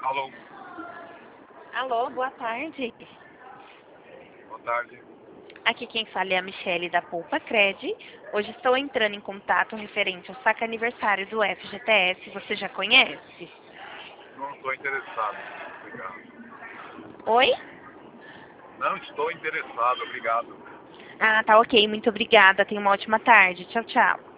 Alô, Alô, boa tarde. boa tarde. Aqui quem fala é a Michele da Poupa Cred. Hoje estou entrando em contato referente ao saque aniversário do FGTS. Você já conhece? Não estou interessado. Obrigado. Oi? Não estou interessado, obrigado. Ah, tá ok. Muito obrigada. Tenha uma ótima tarde. Tchau, tchau.